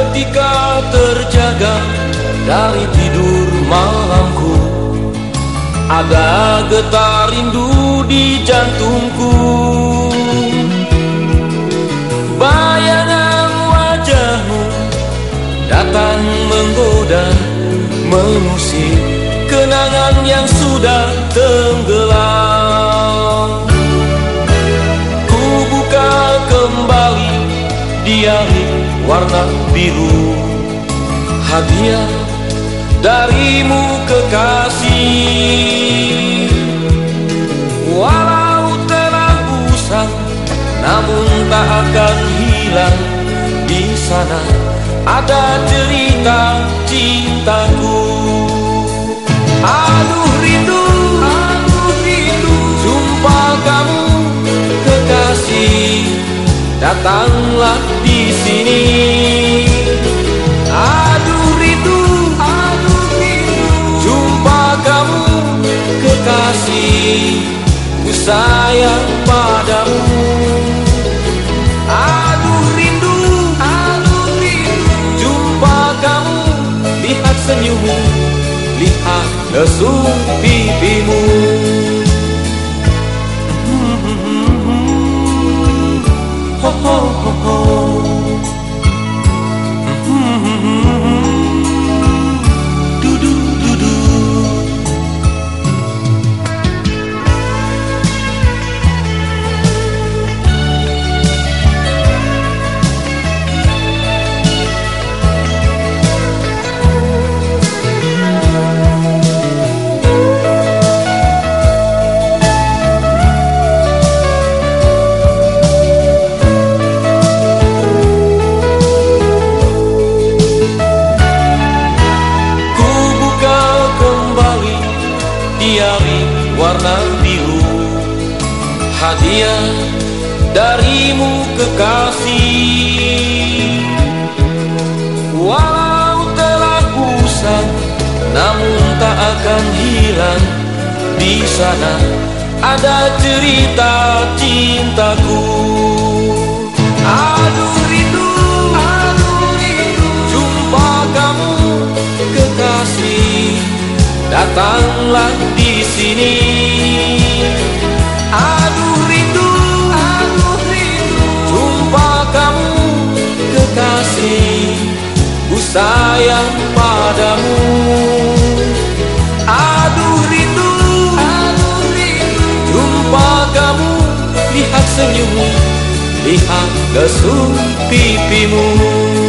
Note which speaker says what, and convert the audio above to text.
Speaker 1: ketika terjaga dari tidur malamku, ada getar rindu di jantungku. Bayangan wajahmu datang menggoda, mengusir kenangan yang sudah tenggelam. Ku buka kembali diari warna biru, hadiah darimu kekasih. Walau telah usang, namun tak akan hilang. Di sana ada cerita cintaku. Aduh rindu, jumpa kamu kekasih, datanglah di sini. Aduh rindu, jumpa kamu kekasih, ku sayang padamu. Aduh rindu, jumpa kamu, lihat senyummu, lihat lesung pipimu. Ho ho ho ho. Diari warna biru, hadiah darimu kekasih. Walau telah usang, namun tak akan hilang. Di sana ada cerita cintaku. Aduh rindu, jumpa kamu kekasih, datanglah di sini. Aduh rindu, jumpa kamu kekasih, ku sayang padamu. Aduh rindu, jumpa kamu, lihat senyummu, lihat lesung pipimu.